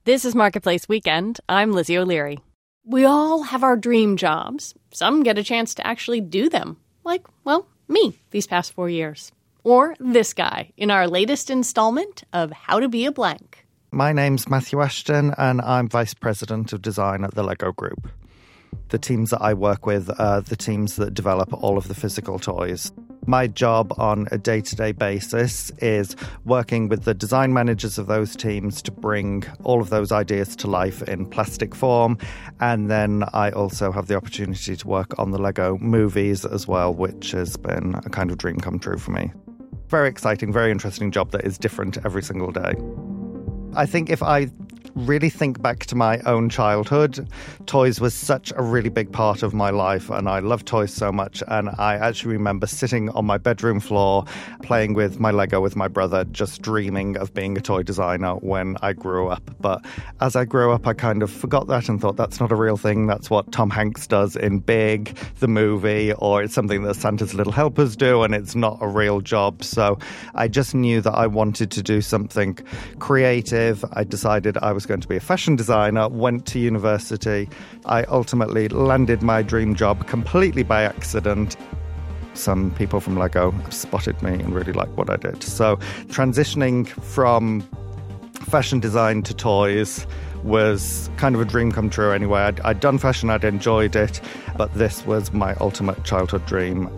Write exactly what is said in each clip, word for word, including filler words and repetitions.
This is Marketplace Weekend. I'm Lizzie O'Leary. We all have our dream jobs. Some get a chance to actually do them. Like, well, me these past four years. Or this guy in our latest installment of How to Be a Blank. My name's Matthew Ashton, and I'm Vice President of Design at the LEGO Group. The teams that I work with are the teams that develop all of the physical toys. My job on a day-to-day basis is working with the design managers of those teams to bring all of those ideas to life in plastic form. And then I also have the opportunity to work on the LEGO movies as well, which has been a kind of dream come true for me. Very exciting, very interesting job that is different every single day. I think if I really think back to my own childhood, toys was such a really big part of my life, and I love toys so much. And I actually remember sitting on my bedroom floor playing with my Lego with my brother, just dreaming of being a toy designer when I grew up. But as I grew up, I kind of forgot that and thought that's not a real thing. That's what Tom Hanks does in Big, the movie, or it's something that Santa's Little Helpers do, and it's not a real job. So I just knew that I wanted to do something creative. I decided I was going to be a fashion designer, went to university. I ultimately landed my dream job completely by accident. Some people from LEGO spotted me and really liked what I did. So transitioning from fashion design to toys was kind of a dream come true anyway. I'd, I'd done fashion, I'd enjoyed it, but this was my ultimate childhood dream.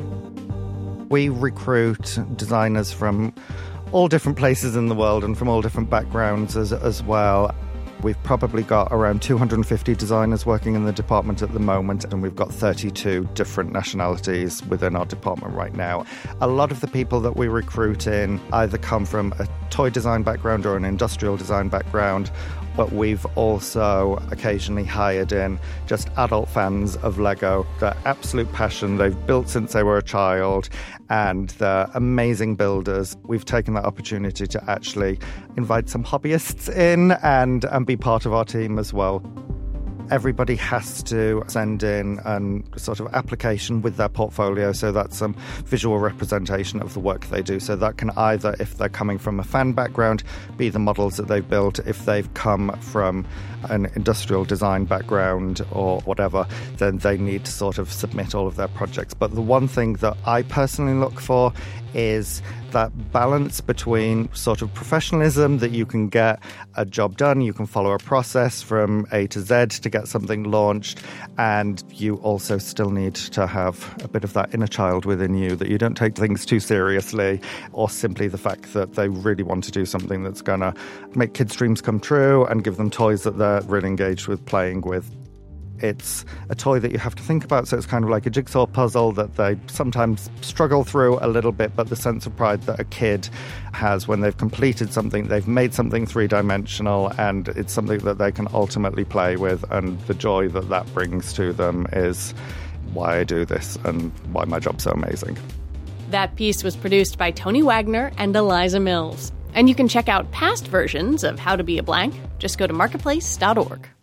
We recruit designers from all different places in the world and from all different backgrounds as, as well. We've probably got around two hundred fifty designers working in the department at the moment, and we've got thirty-two different nationalities within our department right now. A lot of the people that we recruit in either come from a toy design background or an industrial design background, but we've also occasionally hired in just adult fans of LEGO. Their absolute passion, they've built since they were a child, and they're amazing builders. We've taken that opportunity to actually invite some hobbyists in and, and be part of our team as well. Everybody has to send in a sort of application with their portfolio, so that's some visual representation of the work they do. So that can either, if they're coming from a fan background, be the models that they've built. If they've come from an industrial design background or whatever, then they need to sort of submit all of their projects. But the one thing that I personally look for is that balance between sort of professionalism, that you can get a job done, you can follow a process from A to Z to get something launched, and you also still need to have a bit of that inner child within you, that you don't take things too seriously, or simply the fact that they really want to do something that's going to make kids' dreams come true and give them toys that they're really engaged with playing with. It's a toy that you have to think about, so it's kind of like a jigsaw puzzle that they sometimes struggle through a little bit, but the sense of pride that a kid has when they've completed something, they've made something three-dimensional, and it's something that they can ultimately play with, and the joy that that brings to them is why I do this and why my job's so amazing. That piece was produced by Tony Wagner and Eliza Mills. And you can check out past versions of How to Be a Blank. Just go to marketplace dot org.